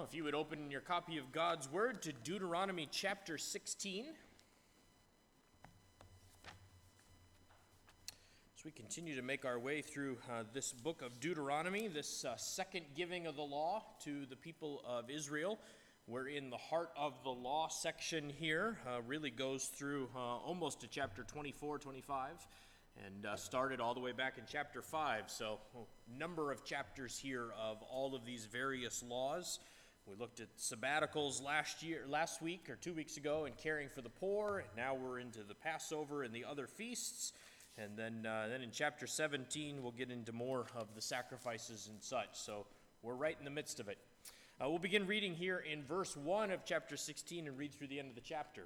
Well, if you would open your copy of God's Word to Deuteronomy chapter 16. As we continue to make our way through this book of Deuteronomy, this second giving of the law to the people of Israel, we're in the heart of the law section here, really goes through almost to chapter 24, 25, and started all the way back in chapter 5. So a number of chapters here of all of these various laws. We looked at sabbaticals last week or 2 weeks ago, and caring for the poor. And now we're into the Passover and the other feasts. And then in chapter 17, we'll get into more of the sacrifices and such. So we're right in the midst of it. We'll begin reading here in verse 1 of chapter 16 and read through the end of the chapter.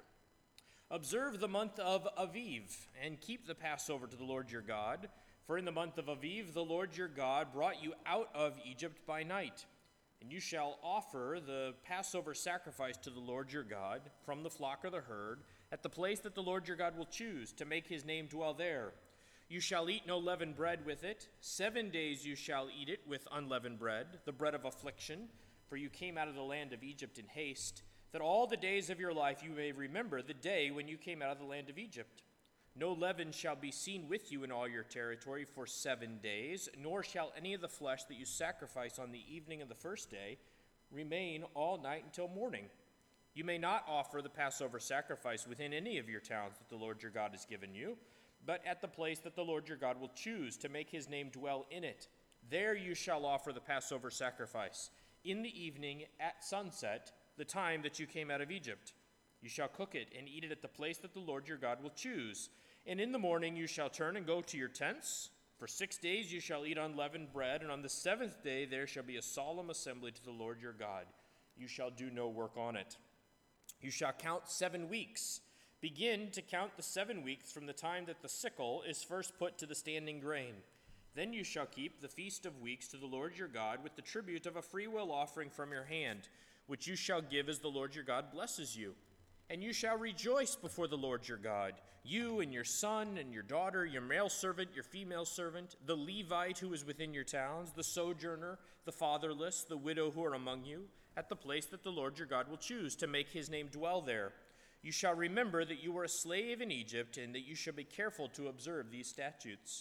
Observe the month of Aviv, and keep the Passover to the Lord your God. For in the month of Aviv, the Lord your God brought you out of Egypt by night. And you shall offer the Passover sacrifice to the Lord your God from the flock or the herd at the place that the Lord your God will choose to make his name dwell there. You shall eat no leavened bread with it. 7 days you shall eat it with unleavened bread, the bread of affliction, for you came out of the land of Egypt in haste, that all the days of your life you may remember the day when you came out of the land of Egypt. No leaven shall be seen with you in all your territory for 7 days, nor shall any of the flesh that you sacrifice on the evening of the first day remain all night until morning. You may not offer the Passover sacrifice within any of your towns that the Lord your God has given you, but at the place that the Lord your God will choose to make his name dwell in it. There you shall offer the Passover sacrifice, in the evening at sunset, the time that you came out of Egypt. You shall cook it and eat it at the place that the Lord your God will choose. And in the morning you shall turn and go to your tents. For 6 days you shall eat unleavened bread, and on the 7th day there shall be a solemn assembly to the Lord your God. You shall do no work on it. You shall count 7 weeks. Begin to count the 7 weeks from the time that the sickle is first put to the standing grain. Then you shall keep the feast of weeks to the Lord your God with the tribute of a freewill offering from your hand, which you shall give as the Lord your God blesses you. And you shall rejoice before the Lord your God, you and your son and your daughter, your male servant, your female servant, the Levite who is within your towns, the sojourner, the fatherless, the widow who are among you, at the place that the Lord your God will choose to make his name dwell there. You shall remember that you were a slave in Egypt, and that you shall be careful to observe these statutes.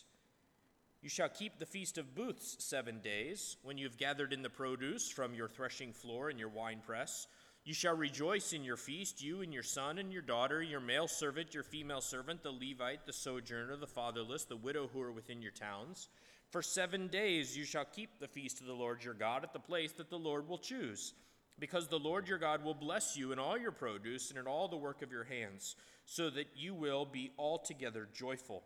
You shall keep the Feast of Booths 7 days, when you have gathered in the produce from your threshing floor and your winepress. You shall rejoice in your feast, you and your son and your daughter, your male servant, your female servant, the Levite, the sojourner, the fatherless, the widow who are within your towns. For 7 days you shall keep the feast of the Lord your God at the place that the Lord will choose, because the Lord your God will bless you in all your produce and in all the work of your hands, so that you will be altogether joyful.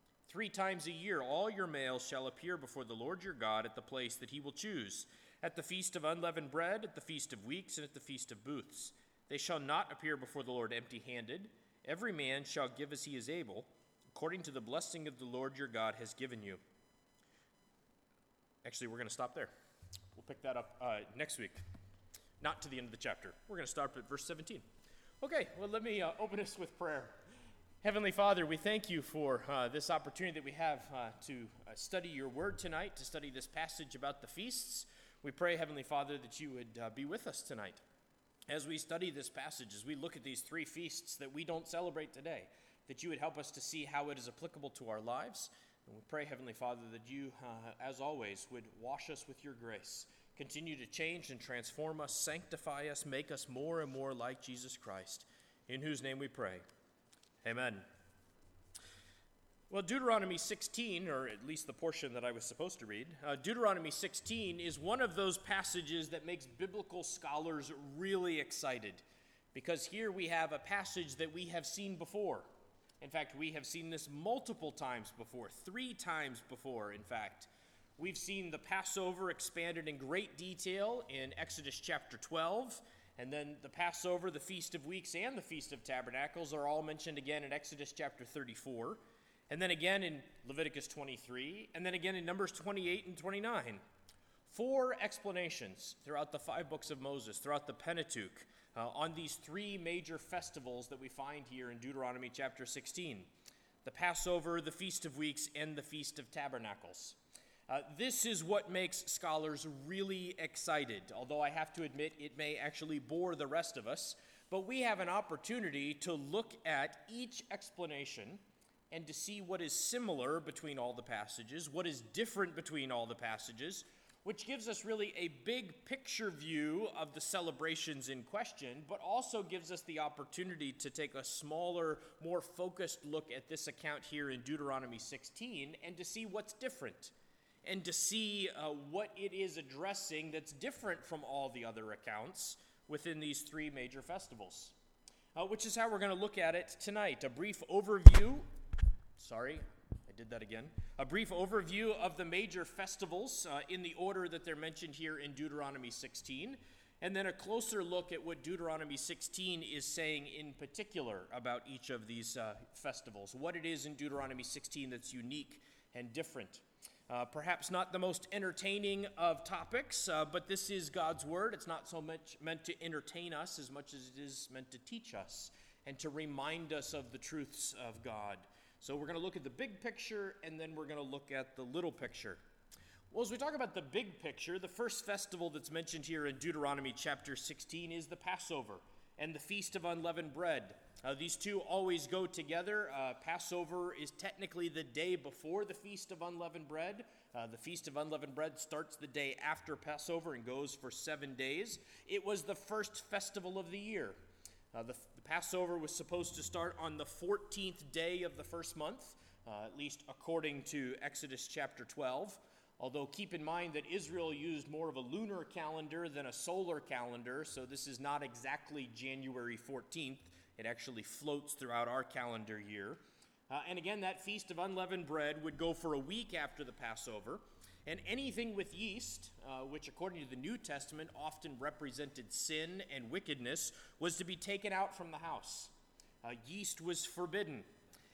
3 times a year all your males shall appear before the Lord your God at the place that he will choose, at the feast of unleavened bread, at the feast of weeks, and at the feast of booths. They shall not appear before the Lord empty-handed. Every man shall give as he is able, according to the blessing of the Lord your God has given you. Actually, we're going to stop there. We'll pick that up next week. Not to the end of the chapter. We're going to start at verse 17. Okay, well, let me open us with prayer. Heavenly Father, we thank you for this opportunity that we have to study your word tonight, to study this passage about the feasts. We pray, Heavenly Father, that you would be with us tonight as we study this passage, as we look at these 3 feasts that we don't celebrate today, that you would help us to see how it is applicable to our lives. And we pray, Heavenly Father, that you, as always, would wash us with your grace, continue to change and transform us, sanctify us, make us more and more like Jesus Christ, in whose name we pray. Amen. Well, Deuteronomy 16, or at least the portion that I was supposed to read, Deuteronomy 16 is one of those passages that makes biblical scholars really excited, because here we have a passage that we have seen before. In fact, we have seen this multiple times before, 3 times before, in fact. We've seen the Passover expanded in great detail in Exodus chapter 12, and then the Passover, the Feast of Weeks, and the Feast of Tabernacles are all mentioned again in Exodus chapter 34, and then again in Leviticus 23, and then again in Numbers 28 and 29. 4 explanations throughout the 5 books of Moses, throughout the Pentateuch, on these 3 major festivals that we find here in Deuteronomy chapter 16. The Passover, the Feast of Weeks, and the Feast of Tabernacles. This is what makes scholars really excited, although I have to admit it may actually bore the rest of us. But we have an opportunity to look at each explanation and to see what is similar between all the passages, what is different between all the passages, which gives us really a big picture view of the celebrations in question, but also gives us the opportunity to take a smaller, more focused look at this account here in Deuteronomy 16 and to see what's different and to see what it is addressing that's different from all the other accounts within these three major festivals, which is how we're going to look at it tonight. A brief overview of the major festivals in the order that they're mentioned here in Deuteronomy 16, and then a closer look at what Deuteronomy 16 is saying in particular about each of these festivals, what it is in Deuteronomy 16 that's unique and different. Perhaps not the most entertaining of topics, but this is God's Word. It's not so much meant to entertain us as much as it is meant to teach us and to remind us of the truths of God. So we're going to look at the big picture, and then we're going to look at the little picture. Well, as we talk about the big picture, the first festival that's mentioned here in Deuteronomy chapter 16 is the Passover and the Feast of Unleavened Bread. These two always go together. Passover is technically the day before the Feast of Unleavened Bread. The Feast of Unleavened Bread starts the day after Passover and goes for 7 days. It was the first festival of the year. The Passover was supposed to start on the 14th day of the first month, at least according to Exodus chapter 12. Although keep in mind that Israel used more of a lunar calendar than a solar calendar, so this is not exactly January 14th. It actually floats throughout our calendar year. And again, that Feast of Unleavened Bread would go for a week after the Passover. And anything with yeast, which according to the New Testament often represented sin and wickedness, was to be taken out from the house. Yeast was forbidden.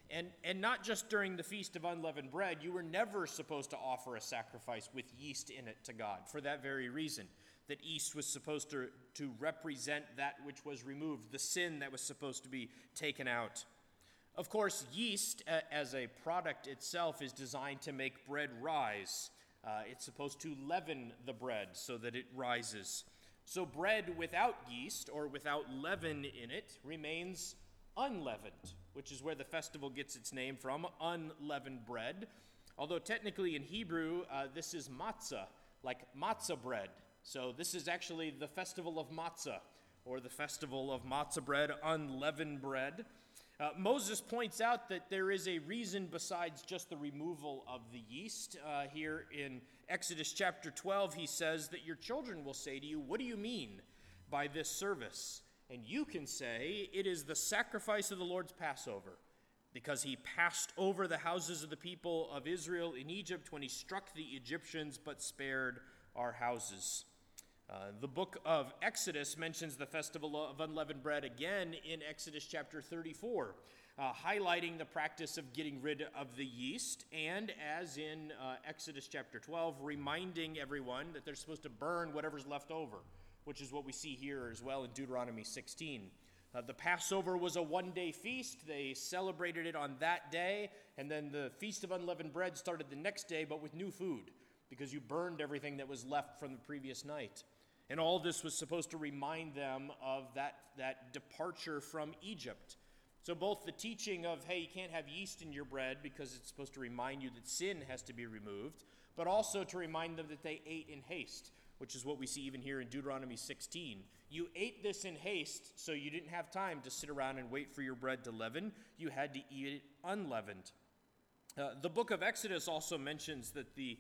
And not just during the Feast of Unleavened Bread, you were never supposed to offer a sacrifice with yeast in it to God, for that very reason, that yeast was supposed to represent that which was removed, the sin that was supposed to be taken out. Of course, yeast as a product itself is designed to make bread rise. It's supposed to leaven the bread so that it rises. So bread without yeast or without leaven in it remains unleavened, which is where the festival gets its name from, unleavened bread. Although technically in Hebrew, this is matzah, like matzah bread. So this is actually the festival of matzah, or the festival of matzah bread, unleavened bread. Moses points out that there is a reason besides just the removal of the yeast. Here in Exodus chapter 12, he says that your children will say to you, "What do you mean by this service?" And you can say, "It is the sacrifice of the Lord's Passover, because he passed over the houses of the people of Israel in Egypt when he struck the Egyptians but spared our houses." The book of Exodus mentions the festival of unleavened bread again in Exodus chapter 34, highlighting the practice of getting rid of the yeast, and as in Exodus chapter 12, reminding everyone that they're supposed to burn whatever's left over, which is what we see here as well in Deuteronomy 16. The Passover was a one-day feast. They celebrated it on that day, and then the Feast of Unleavened Bread started the next day, but with new food, because you burned everything that was left from the previous night. And all this was supposed to remind them of that departure from Egypt. So both the teaching of, hey, you can't have yeast in your bread because it's supposed to remind you that sin has to be removed, but also to remind them that they ate in haste, which is what we see even here in Deuteronomy 16. You ate this in haste, so you didn't have time to sit around and wait for your bread to leaven. You had to eat it unleavened. The book of Exodus also mentions that the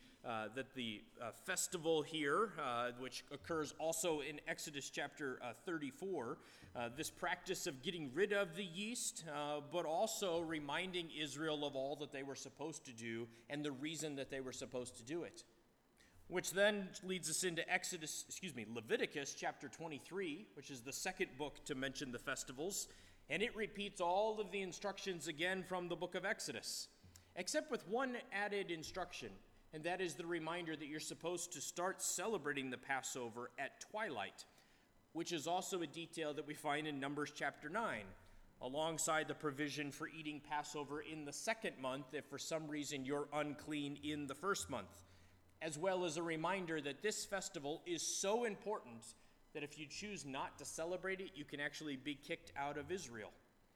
festival here, which occurs also in Exodus chapter 34, this practice of getting rid of the yeast, but also reminding Israel of all that they were supposed to do and the reason that they were supposed to do it. Which then leads us into Leviticus chapter 23, which is the second book to mention the festivals, and it repeats all of the instructions again from the book of Exodus, except with one added instruction, and that is the reminder that you're supposed to start celebrating the Passover at twilight, which is also a detail that we find in Numbers chapter 9, alongside the provision for eating Passover in the second month if for some reason you're unclean in the first month. as well as a reminder that this festival is so important that if you choose not to celebrate it, you can actually be kicked out of Israel.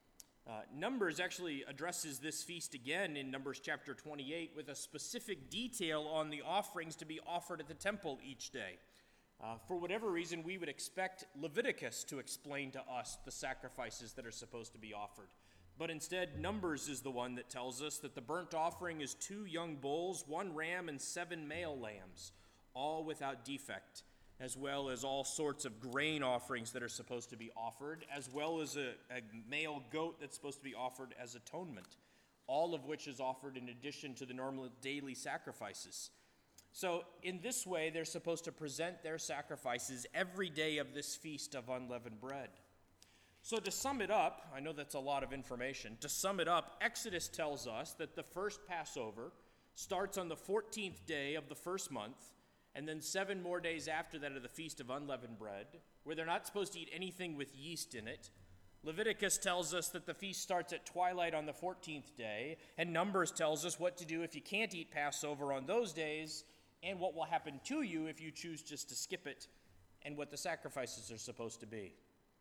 Numbers actually addresses this feast again in Numbers chapter 28 with a specific detail on the offerings to be offered at the temple each day. For whatever reason, we would expect Leviticus to explain to us the sacrifices that are supposed to be offered. But instead, Numbers is the one that tells us that the burnt offering is 2 young bulls, 1 ram, and 7 male lambs, all without defect, as well as all sorts of grain offerings that are supposed to be offered, as well as a male goat that's supposed to be offered as atonement, all of which is offered in addition to the normal daily sacrifices. So in this way, they're supposed to present their sacrifices every day of this feast of unleavened bread. So to sum it up, I know that's a lot of information. To sum it up, Exodus tells us that the first Passover starts on the 14th day of the first month, and then 7 more days after that are the Feast of Unleavened Bread, where they're not supposed to eat anything with yeast in it. Leviticus tells us that the feast starts at twilight on the 14th day, and Numbers tells us what to do if you can't eat Passover on those days, and what will happen to you if you choose just to skip it, and what the sacrifices are supposed to be.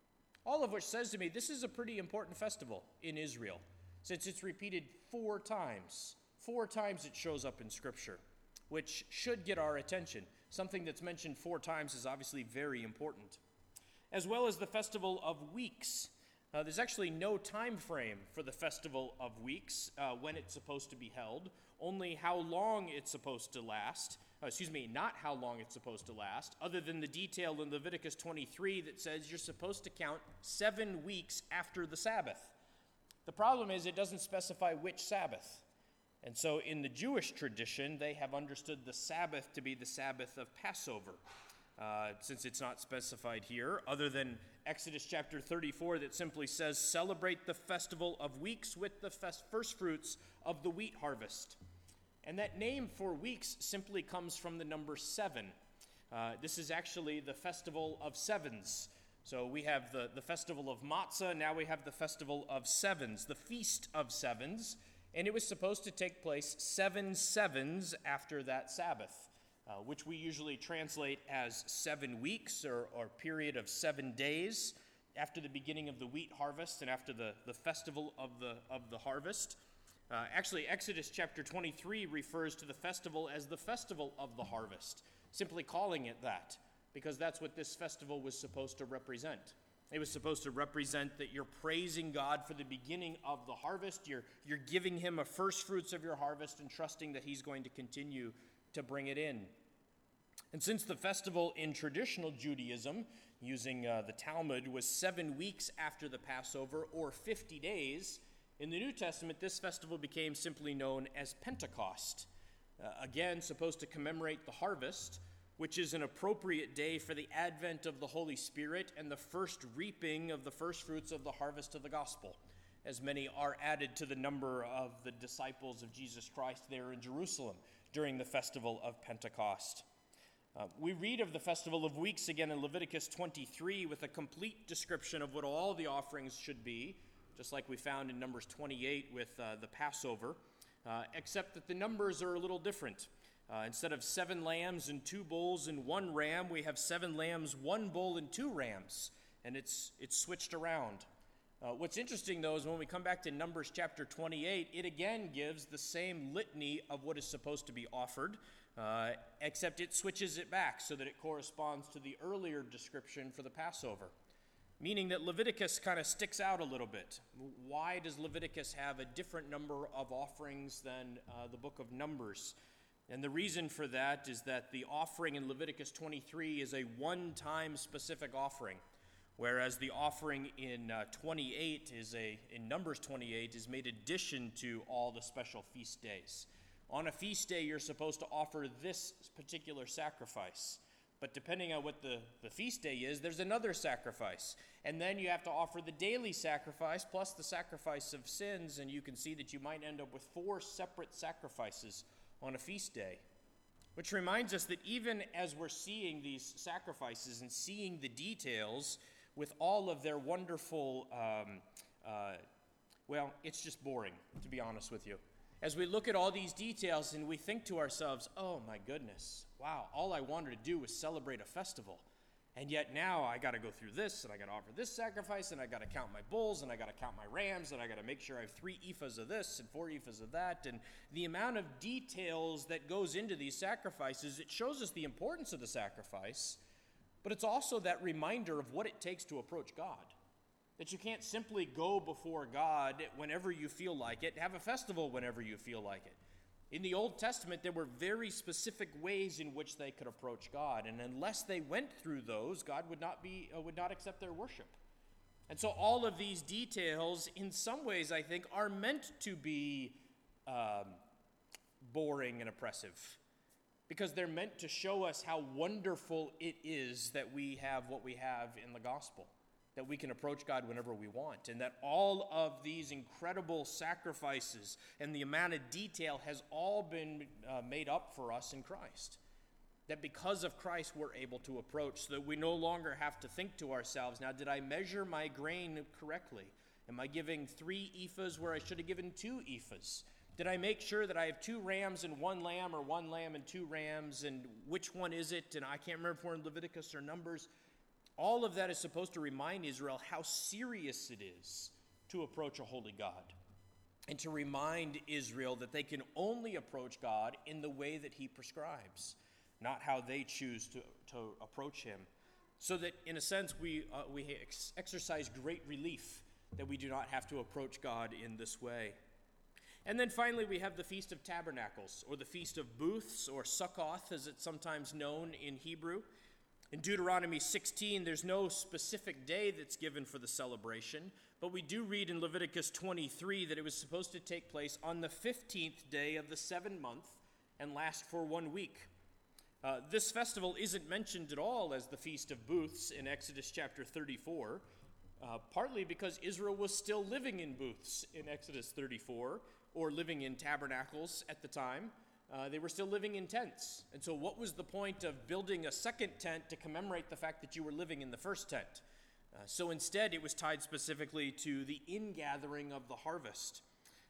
All of which says to me, this is a pretty important festival in Israel, since it's repeated 4 times. 4 times it shows up in Scripture, which should get our attention. Something that's mentioned 4 times is obviously very important. As well as the Festival of Weeks. There's actually no time frame for the Festival of Weeks when it's supposed to be held, only how long it's supposed to last. Not how long it's supposed to last, other than the detail in Leviticus 23 that says you're supposed to count 7 weeks after the Sabbath. The problem is it doesn't specify which Sabbath. And so in the Jewish tradition, they have understood the Sabbath to be the Sabbath of Passover, since it's not specified here, other than Exodus chapter 34 that simply says, celebrate the Festival of Weeks with the first fruits of the wheat harvest. And that name for weeks simply comes from the number 7. This is actually the Festival of Sevens. So we have the Festival of Matzah, now we have the Festival of Sevens, the Feast of Sevens, and it was supposed to take place 7 sevens after that Sabbath, which we usually translate as 7 weeks or period of 7 days after the beginning of the wheat harvest and after the festival of the harvest. Actually, Exodus chapter 23 refers to the festival as the festival of the harvest, simply calling it that, because that's what this festival was supposed to represent. It was supposed to represent that you're praising God for the beginning of the harvest, you're giving him a first fruits of your harvest and trusting that he's going to continue to bring it in. And since the festival in traditional Judaism, using the Talmud, was 7 weeks after the Passover, or 50 days, in the New Testament, this festival became simply known as Pentecost. Again, supposed to commemorate the harvest, which is an appropriate day for the advent of the Holy Spirit and the first reaping of the first fruits of the harvest of the gospel, as many are added to the number of the disciples of Jesus Christ there in Jerusalem during the festival of Pentecost. We read of the Festival of Weeks again in Leviticus 23 with a complete description of what all the offerings should be, just like we found in Numbers 28 with the Passover, except that the numbers are a little different. Instead of 7 lambs and 2 bulls and 1 ram, we have 7 lambs, 1 bull, and 2 rams, and it's switched around. What's interesting, though, is when we come back to Numbers chapter 28, it again gives the same litany of what is supposed to be offered, except it switches it back so that it corresponds to the earlier description for the Passover, meaning that Leviticus kind of sticks out a little bit. Why does Leviticus have a different number of offerings than the book of Numbers? And the reason for that is that the offering in Leviticus 23 is a one-time specific offering, whereas the offering in Numbers 28 is made addition to all the special feast days. On a feast day, you're supposed to offer this particular sacrifice. But depending on what the feast day is, there's another sacrifice. And then you have to offer the daily sacrifice plus the sacrifice of sins, and you can see that you might end up with 4 separate sacrifices on a feast day. Which reminds us that even as we're seeing these sacrifices and seeing the details with all of their wonderful, it's just boring, to be honest with you. As we look at all these details and we think to ourselves, oh my goodness, wow, all I wanted to do was celebrate a festival. And yet now I got to go through this, and I got to offer this sacrifice, and I got to count my bulls, and I got to count my rams, and I got to make sure I have 3 ephahs of this and 4 ephahs of that. And the amount of details that goes into these sacrifices, it shows us the importance of the sacrifice, but it's also that reminder of what it takes to approach God. That you can't simply go before God whenever you feel like it, have a festival whenever you feel like it. In the Old Testament, there were very specific ways in which they could approach God, and unless they went through those, God would not accept their worship. And so all of these details, in some ways, I think, are meant to be boring and oppressive, because they're meant to show us how wonderful it is that we have what we have in the gospel. That we can approach God whenever we want, and that all of these incredible sacrifices and the amount of detail has all been made up for us in Christ. That because of Christ we're able to approach, so that we no longer have to think to ourselves, now did I measure my grain correctly? Am I giving 3 ephahs where I should have given 2 ephahs? Did I make sure that I have 2 rams and 1 lamb, or 1 lamb and 2 rams, and which one is it? And I can't remember if we're in Leviticus or Numbers. All of that is supposed to remind Israel how serious it is to approach a holy God, and to remind Israel that they can only approach God in the way that he prescribes, not how they choose to approach him. So that, in a sense, we exercise great relief that we do not have to approach God in this way. And then finally, we have the Feast of Tabernacles, or the Feast of Booths, or Sukkoth, as it's sometimes known in Hebrew. In Deuteronomy 16, there's no specific day that's given for the celebration, but we do read in Leviticus 23 that it was supposed to take place on the 15th day of the 7th month and last for 1 week. This festival isn't mentioned at all as the Feast of Booths in Exodus chapter 34, partly because Israel was still living in booths in Exodus 34, or living in tabernacles at the time. They were still living in tents. And so what was the point of building a second tent to commemorate the fact that you were living in the first tent? So instead, it was tied specifically to the ingathering of the harvest.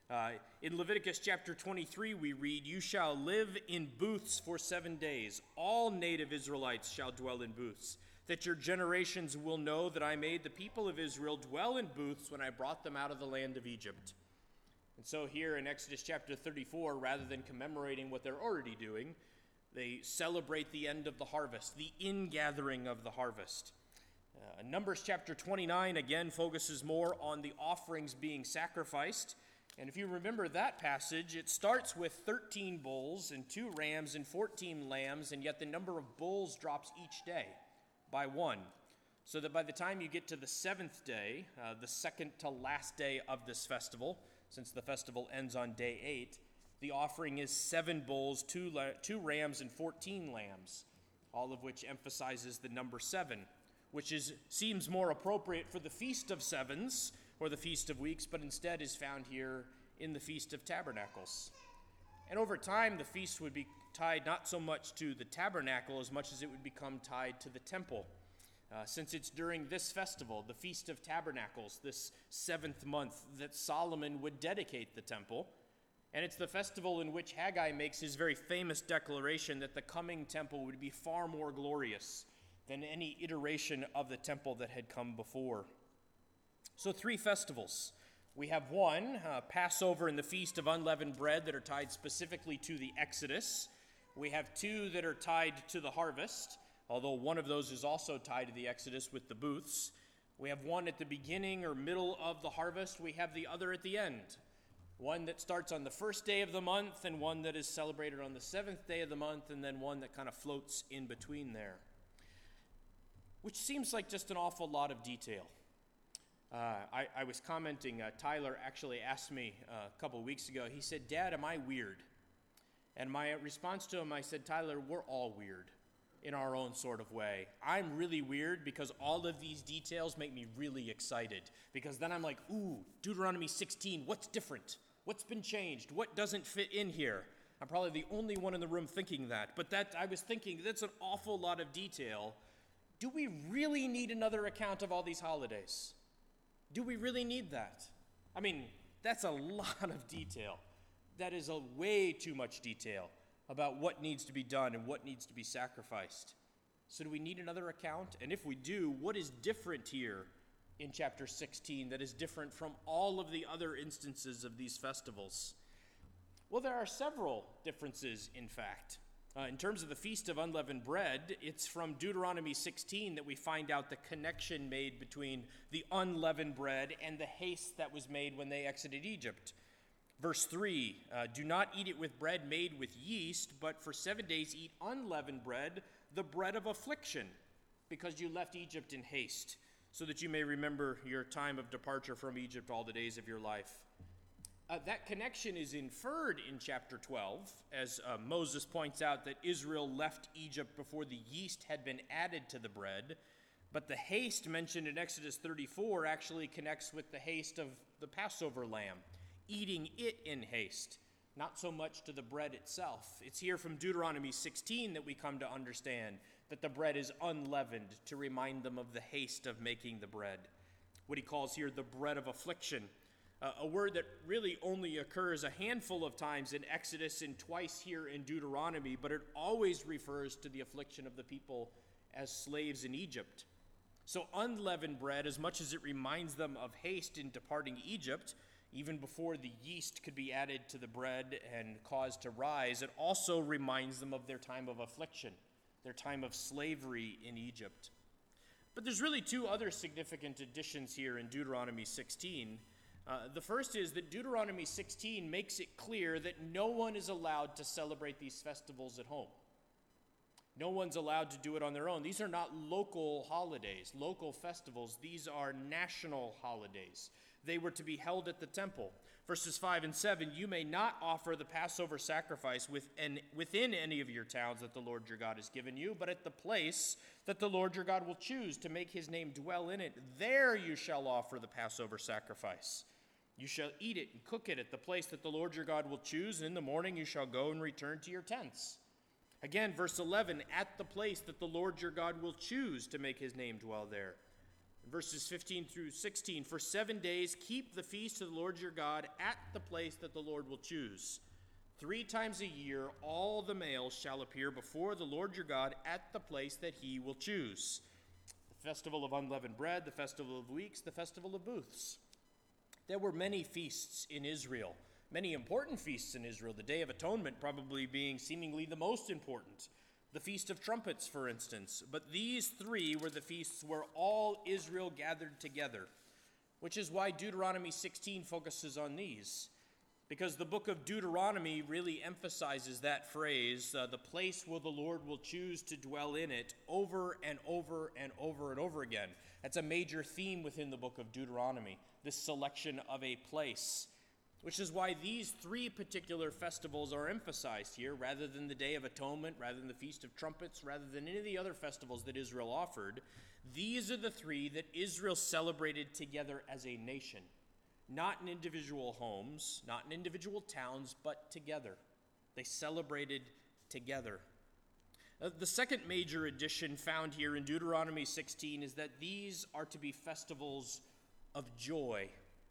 In Leviticus chapter 23, we read, "You shall live in booths for 7 days. All native Israelites shall dwell in booths, that your generations will know that I made the people of Israel dwell in booths when I brought them out of the land of Egypt." And so here in Exodus chapter 34, rather than commemorating what they're already doing, they celebrate the end of the harvest, the ingathering of the harvest. Numbers chapter 29, again, focuses more on the offerings being sacrificed. And if you remember that passage, it starts with 13 bulls and 2 rams and 14 lambs, and yet the number of bulls drops each day by 1. So that by the time you get to the 7th day, the second to last day of this festival, since the festival ends on day 8, the offering is 7 bulls, 2 rams, and 14 lambs, all of which emphasizes the number 7, which seems more appropriate for the Feast of Sevens, or the Feast of Weeks, but instead is found here in the Feast of Tabernacles. And over time, the feast would be tied not so much to the tabernacle as much as it would become tied to the temple. Since it's during this festival, the Feast of Tabernacles, this 7th month, that Solomon would dedicate the temple. And it's the festival in which Haggai makes his very famous declaration that the coming temple would be far more glorious than any iteration of the temple that had come before. So 3 festivals. We have one, Passover and the Feast of Unleavened Bread, that are tied specifically to the Exodus. We have 2 that are tied to the harvest, although one of those is also tied to the Exodus with the booths. We have one at the beginning or middle of the harvest. We have the other at the end. One that starts on the first day of the month, and one that is celebrated on the 7th day of the month, and then one that kind of floats in between there. Which seems like just an awful lot of detail. I was commenting, Tyler actually asked me a couple of weeks ago, he said, "Dad, am I weird?" And my response to him, I said, "Tyler, we're all weird in our own sort of way. I'm really weird because all of these details make me really excited, because then I'm like, ooh, Deuteronomy 16, what's different? What's been changed? What doesn't fit in here?" I'm probably the only one in the room thinking that, but I was thinking that's an awful lot of detail. Do we really need another account of all these holidays? Do we really need that? I mean, that's a lot of detail. That is a way too much detail about what needs to be done and what needs to be sacrificed. So do we need another account? And if we do, what is different here in chapter 16 that is different from all of the other instances of these festivals? Well, there are several differences, in fact. In terms of the Feast of Unleavened Bread, it's from Deuteronomy 16 that we find out the connection made between the unleavened bread and the haste that was made when they exited Egypt. Verse 3, do not eat it with bread made with yeast, but for 7 days eat unleavened bread, the bread of affliction, because you left Egypt in haste, so that you may remember your time of departure from Egypt all the days of your life. That connection is inferred in chapter 12, as Moses points out that Israel left Egypt before the yeast had been added to the bread, but the haste mentioned in Exodus 34 actually connects with the haste of the Passover lamb, eating it in haste, not so much to the bread itself. It's here from Deuteronomy 16 that we come to understand that the bread is unleavened, to remind them of the haste of making the bread. What he calls here the bread of affliction, a word that really only occurs a handful of times in Exodus and twice here in Deuteronomy, but it always refers to the affliction of the people as slaves in Egypt. So unleavened bread, as much as it reminds them of haste in departing Egypt, even before the yeast could be added to the bread and caused to rise, it also reminds them of their time of affliction, their time of slavery in Egypt. But there's really two other significant additions here in Deuteronomy 16. The first is that Deuteronomy 16 makes it clear that no one is allowed to celebrate these festivals at home. No one's allowed to do it on their own. These are not local holidays, local festivals. These are national holidays. They were to be held at the temple. Verses 5 and 7, you may not offer the Passover sacrifice within any of your towns that the Lord your God has given you, but at the place that the Lord your God will choose to make his name dwell in it, there you shall offer the Passover sacrifice. You shall eat it and cook it at the place that the Lord your God will choose, and in the morning you shall go and return to your tents. Again, verse 11, at the place that the Lord your God will choose to make his name dwell there. Verses 15 through 16, for 7 days keep the feast of the Lord your God at the place that the Lord will choose. 3 times a year all the males shall appear before the Lord your God at the place that he will choose. The festival of unleavened bread, the festival of weeks, the festival of booths. There were many feasts in Israel, many important feasts in Israel, the Day of Atonement probably being seemingly the most important. The Feast of Trumpets, for instance. But these 3 were the feasts where all Israel gathered together, which is why Deuteronomy 16 focuses on these. Because the book of Deuteronomy really emphasizes that phrase, the place where the Lord will choose to dwell in it, over and over and over and over again. That's a major theme within the book of Deuteronomy, this selection of a place. Which is why these 3 particular festivals are emphasized here, rather than the Day of Atonement, rather than the Feast of Trumpets, rather than any of the other festivals that Israel offered. These are the 3 that Israel celebrated together as a nation, not in individual homes, not in individual towns, but together. They celebrated together. The second major addition found here in Deuteronomy 16 is that these are to be festivals of joy.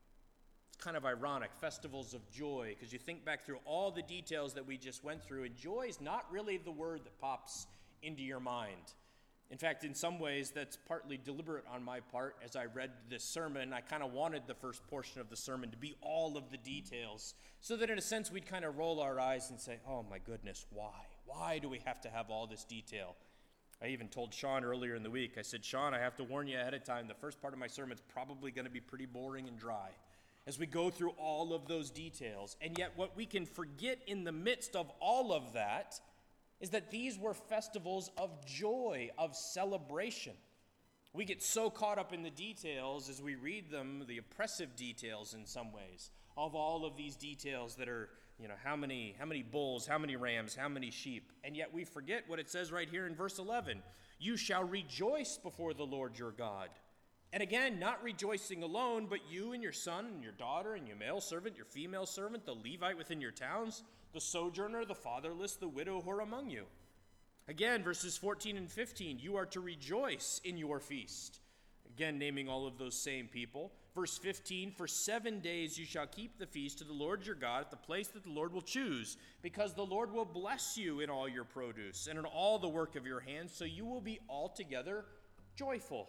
Kind of ironic, festivals of joy, because you think back through all the details that we just went through, and joy is not really the word that pops into your mind. In fact, in some ways, that's partly deliberate on my part. As I read this sermon, I kind of wanted the first portion of the sermon to be all of the details, so that in a sense we'd kind of roll our eyes and say, oh my goodness, why? Why do we have to have all this detail? I even told Sean earlier in the week, I said, Sean, I have to warn you ahead of time, the first part of my sermon is probably going to be pretty boring and dry as we go through all of those details. And yet what we can forget in the midst of all of that is that these were festivals of joy, of celebration. We get so caught up in the details as we read them, the oppressive details in some ways, of all of these details that are, how many bulls, how many rams, how many sheep. And yet we forget what it says right here in verse 11. You shall rejoice before the Lord your God. And again, not rejoicing alone, but you and your son and your daughter and your male servant, your female servant, the Levite within your towns, the sojourner, the fatherless, the widow who are among you. Again, verses 14 and 15, you are to rejoice in your feast. Again, naming all of those same people. Verse 15, for 7 days you shall keep the feast to the Lord your God at the place that the Lord will choose, because the Lord will bless you in all your produce and in all the work of your hands, so you will be altogether joyful.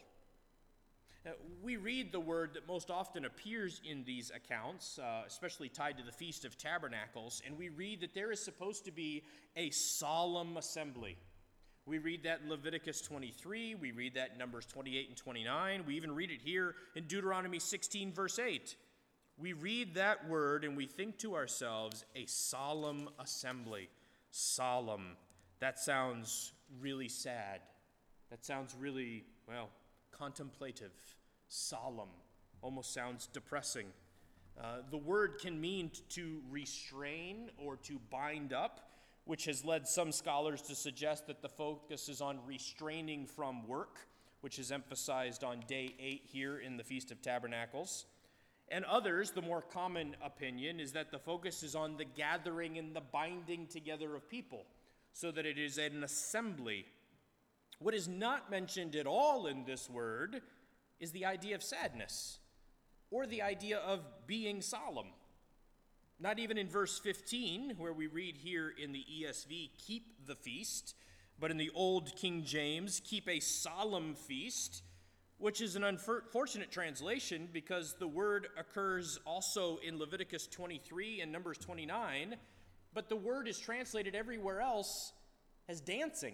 We read the word that most often appears in these accounts, especially tied to the Feast of Tabernacles, and we read that there is supposed to be a solemn assembly. We read that in Leviticus 23, we read that in Numbers 28 and 29, we even read it here in Deuteronomy 16, verse 8. We read that word and we think to ourselves, a solemn assembly. Solemn. That sounds really sad. That sounds really, contemplative, solemn. Almost sounds depressing. The word can mean to restrain or to bind up, which has led some scholars to suggest that the focus is on restraining from work, which is emphasized on day 8 here in the Feast of Tabernacles. And others, the more common opinion, is that the focus is on the gathering and the binding together of people, so that it is an assembly. What is not mentioned at all in this word is the idea of sadness, or the idea of being solemn. Not even in verse 15, where we read here in the ESV, keep the feast, but in the Old King James, keep a solemn feast, which is an unfortunate translation because the word occurs also in Leviticus 23 and Numbers 29, but the word is translated everywhere else as dancing.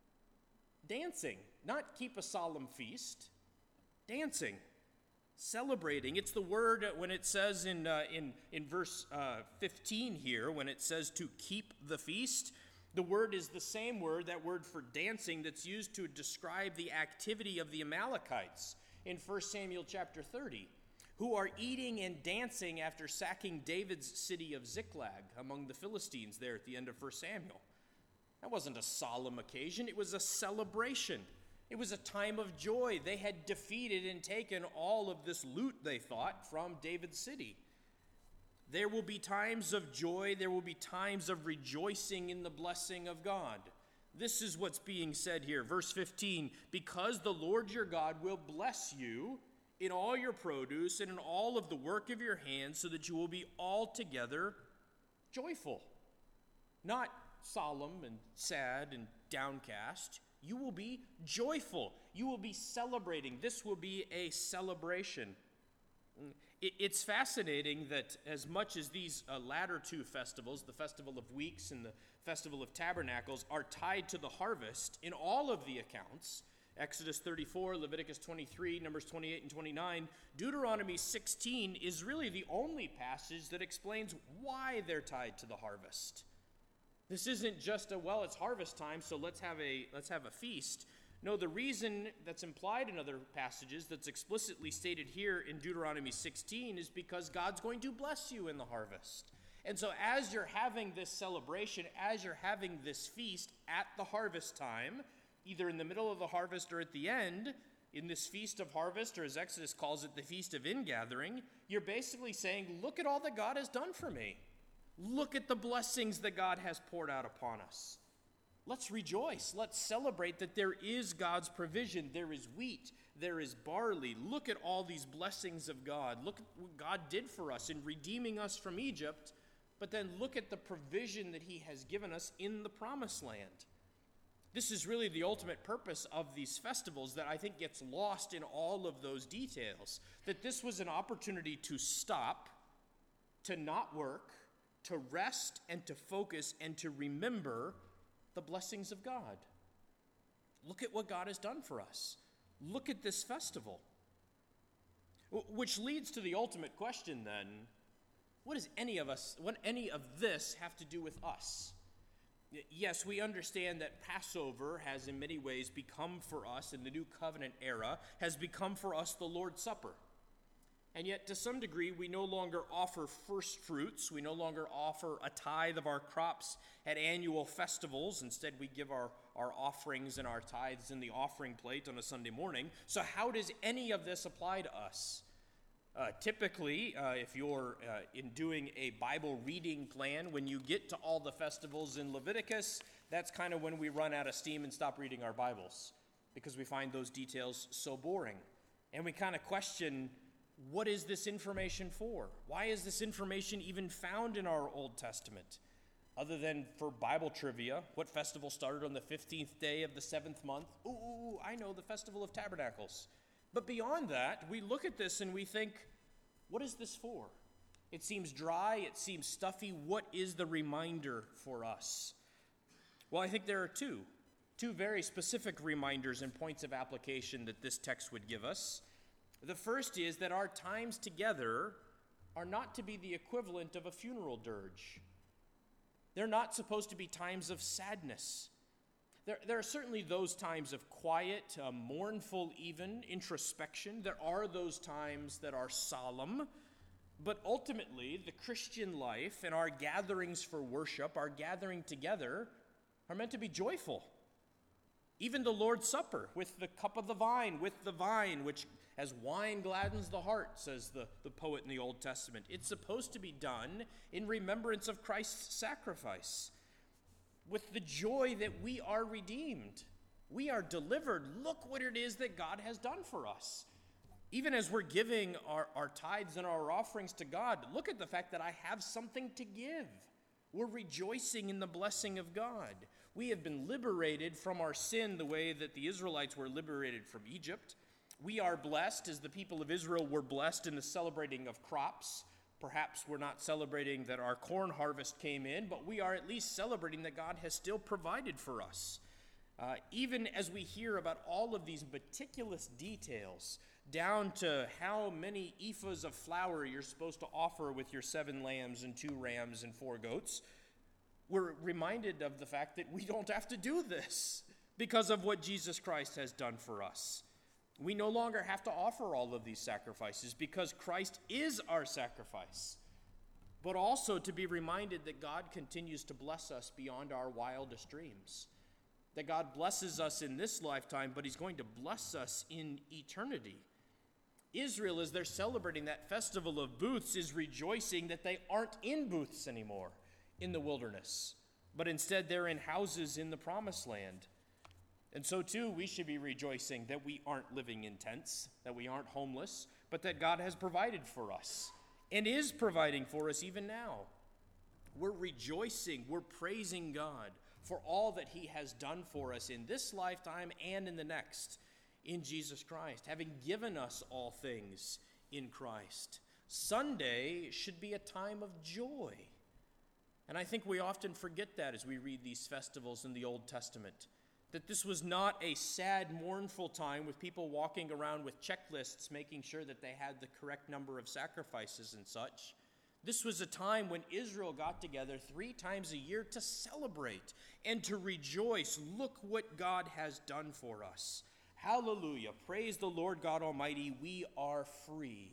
Dancing, not keep a solemn feast, dancing. Celebrating. It's the word when it says in verse 15 here, when it says to keep the feast, the word is the same word, that word for dancing, that's used to describe the activity of the Amalekites in 1 Samuel chapter 30, who are eating and dancing after sacking David's city of Ziklag among the Philistines there at the end of 1 Samuel. That wasn't a solemn occasion, it was a celebration. It was a time of joy. They had defeated and taken all of this loot, they thought, from David's city. There will be times of joy. There will be times of rejoicing in the blessing of God. This is what's being said here. Verse 15, because the Lord your God will bless you in all your produce and in all of the work of your hands, so that you will be altogether joyful. Not solemn and sad and downcast. You will be joyful. You will be celebrating. This will be a celebration. It's fascinating that as much as these latter two festivals, the Festival of Weeks and the Festival of Tabernacles, are tied to the harvest, in all of the accounts, Exodus 34, Leviticus 23, Numbers 28 and 29, Deuteronomy 16 is really the only passage that explains why they're tied to the harvest. This isn't just it's harvest time, so let's have a feast. No, the reason that's implied in other passages that's explicitly stated here in Deuteronomy 16 is because God's going to bless you in the harvest. And so as you're having this celebration, as you're having this feast at the harvest time, either in the middle of the harvest or at the end, in this Feast of Harvest, or as Exodus calls it, the Feast of Ingathering, you're basically saying, look at all that God has done for me. Look at the blessings that God has poured out upon us. Let's rejoice. Let's celebrate that there is God's provision. There is wheat. There is barley. Look at all these blessings of God. Look at what God did for us in redeeming us from Egypt, but then look at the provision that he has given us in the Promised Land. This is really the ultimate purpose of these festivals that I think gets lost in all of those details. That this was an opportunity to stop, to not work, to rest and to focus and to remember the blessings of God. Look at what God has done for us. Look at this festival. Which leads to the ultimate question then, what does any of this have to do with us? Yes, we understand that Passover has in many ways become for us, in the New Covenant era, has become for us the Lord's Supper. And yet, to some degree, we no longer offer first fruits. We no longer offer a tithe of our crops at annual festivals. Instead, we give our offerings and our tithes in the offering plate on a Sunday morning. So how does any of this apply to us? Typically, if you're in doing a Bible reading plan, when you get to all the festivals in Leviticus, that's kind of when we run out of steam and stop reading our Bibles, because we find those details so boring. And we kind of question, what is this information for? Why is this information even found in our Old Testament? Other than for Bible trivia, what festival started on the 15th day of the 7th month? Ooh, I know, the Festival of Tabernacles. But beyond that, we look at this and we think, what is this for? It seems dry, it seems stuffy. What is the reminder for us? Well, I think there are two very specific reminders and points of application that this text would give us. The first is that our times together are not to be the equivalent of a funeral dirge. They're not supposed to be times of sadness. There are certainly those times of quiet, mournful even, introspection. There are those times that are solemn. But ultimately, the Christian life and our gatherings for worship, our gathering together, are meant to be joyful. Even the Lord's Supper, with the cup of the vine, which as wine gladdens the heart, says the poet in the Old Testament. It's supposed to be done in remembrance of Christ's sacrifice. With the joy that we are redeemed, we are delivered. Look what it is that God has done for us. Even as we're giving our tithes and our offerings to God, look at the fact that I have something to give. We're rejoicing in the blessing of God. We have been liberated from our sin the way that the Israelites were liberated from Egypt. We are blessed as the people of Israel were blessed in the celebrating of crops. Perhaps we're not celebrating that our corn harvest came in, but we are at least celebrating that God has still provided for us. Even as we hear about all of these meticulous details, down to how many ephahs of flour you're supposed to offer with your 7 lambs and 2 rams and 4 goats, we're reminded of the fact that we don't have to do this because of what Jesus Christ has done for us. We no longer have to offer all of these sacrifices because Christ is our sacrifice. But also to be reminded that God continues to bless us beyond our wildest dreams. That God blesses us in this lifetime, but he's going to bless us in eternity. Israel, as they're celebrating that festival of booths, is rejoicing that they aren't in booths anymore in the wilderness, but instead they're in houses in the promised land. And so too, we should be rejoicing that we aren't living in tents, that we aren't homeless, but that God has provided for us and is providing for us even now. We're rejoicing, we're praising God for all that he has done for us in this lifetime and in the next in Jesus Christ, having given us all things in Christ. Sunday should be a time of joy. And I think we often forget that as we read these festivals in the Old Testament, that this was not a sad, mournful time with people walking around with checklists, making sure that they had the correct number of sacrifices and such. This was a time when Israel got together 3 times a year to celebrate and to rejoice. Look what God has done for us. Hallelujah. Praise the Lord God Almighty. We are free.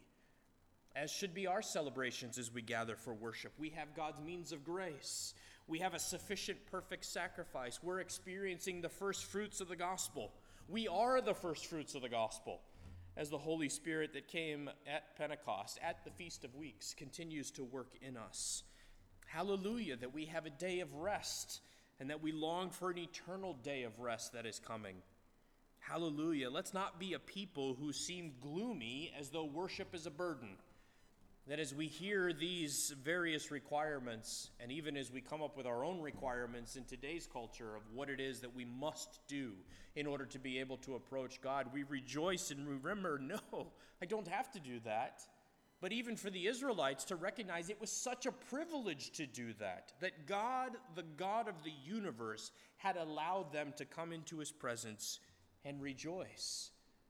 As should be our celebrations as we gather for worship. We have God's means of grace. We have a sufficient, perfect sacrifice. We're experiencing the first fruits of the gospel. We are the first fruits of the gospel, as the Holy Spirit that came at Pentecost, at the Feast of Weeks, continues to work in us. Hallelujah, that we have a day of rest, and that we long for an eternal day of rest that is coming. Hallelujah. Let's not be a people who seem gloomy as though worship is a burden. That as we hear these various requirements, and even as we come up with our own requirements in today's culture of what it is that we must do in order to be able to approach God, we rejoice and remember, no, I don't have to do that. But even for the Israelites to recognize it was such a privilege to do that God, the God of the universe, had allowed them to come into his presence and rejoice.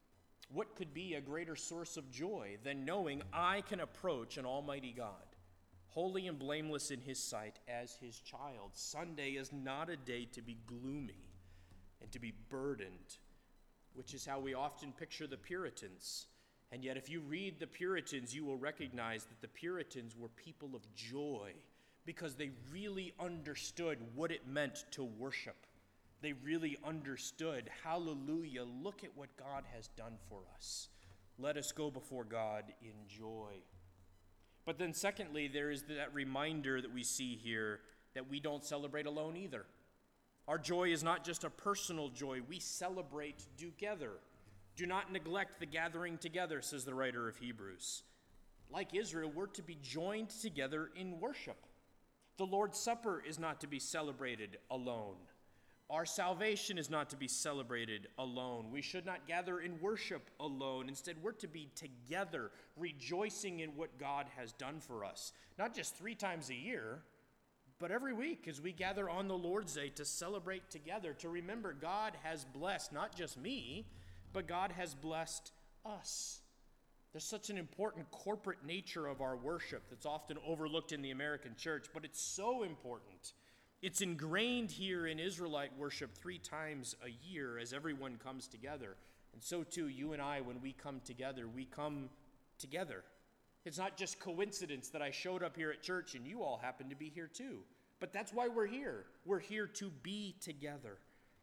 What could be a greater source of joy than knowing I can approach an almighty God, holy and blameless in his sight as his child? Sunday is not a day to be gloomy and to be burdened, which is how we often picture the Puritans. And yet if you read the Puritans, you will recognize that the Puritans were people of joy because they really understood what it meant to worship. They really understood, hallelujah, look at what God has done for us. Let us go before God in joy. But then secondly, there is that reminder that we see here that we don't celebrate alone either. Our joy is not just a personal joy. We celebrate together. Do not neglect the gathering together, says the writer of Hebrews. Like Israel, we're to be joined together in worship. The Lord's Supper is not to be celebrated alone. Our salvation is not to be celebrated alone. We should not gather in worship alone. Instead, we're to be together, rejoicing in what God has done for us. Not just 3 times a year, but every week as we gather on the Lord's Day to celebrate together, to remember God has blessed not just me, but God has blessed us. There's such an important corporate nature of our worship that's often overlooked in the American church, but it's so important. It's ingrained here in Israelite worship 3 times a year as everyone comes together. And so too, you and I, when we come together, we come together. It's not just coincidence that I showed up here at church and you all happen to be here too. But that's why we're here. We're here to be together.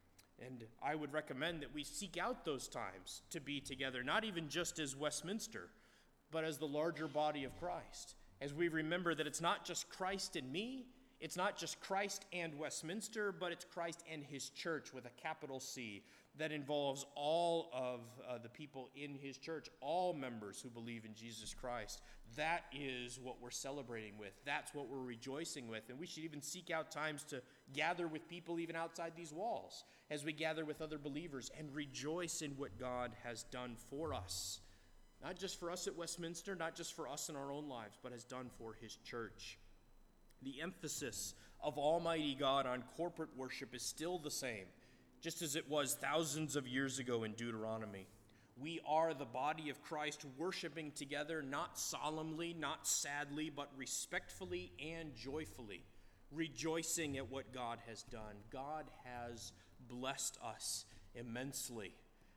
And I would recommend that we seek out those times to be together, not even just as Westminster, but as the larger body of Christ. As we remember that it's not just Christ and me, it's not just Christ and Westminster, but it's Christ and his church with a capital C that involves all of the people in his church, all members who believe in Jesus Christ. That is what we're celebrating with. That's what we're rejoicing with. And we should even seek out times to gather with people even outside these walls as we gather with other believers and rejoice in what God has done for us. Not just for us at Westminster, not just for us in our own lives, but has done for his church. The emphasis of Almighty God on corporate worship is still the same, just as it was thousands of years ago in Deuteronomy. We are the body of Christ worshiping together, not solemnly, not sadly, but respectfully and joyfully, rejoicing at what God has done. God has blessed us immensely.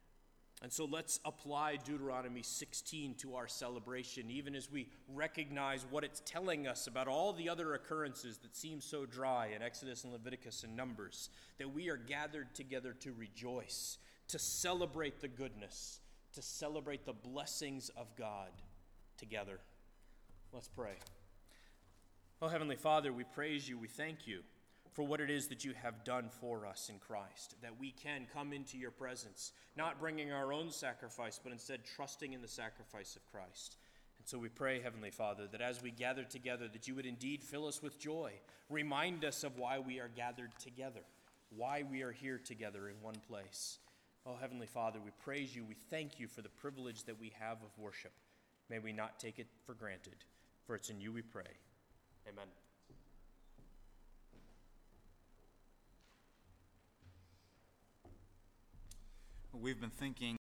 And so let's apply Deuteronomy 16 to our celebration, even as we recognize what it's telling us about all the other occurrences that seem so dry in Exodus and Leviticus and Numbers, that we are gathered together to rejoice, to celebrate the goodness, to celebrate the blessings of God together. Let's pray. Oh, Heavenly Father, we praise you, we thank you for what it is that you have done for us in Christ, that we can come into your presence, not bringing our own sacrifice, but instead trusting in the sacrifice of Christ. And so we pray, Heavenly Father, that as we gather together, that you would indeed fill us with joy. Remind us of why we are gathered together, why we are here together in one place. Oh, Heavenly Father, we praise you. We thank you for the privilege that we have of worship. May we not take it for granted, for it's in you we pray. Amen. We've been thinking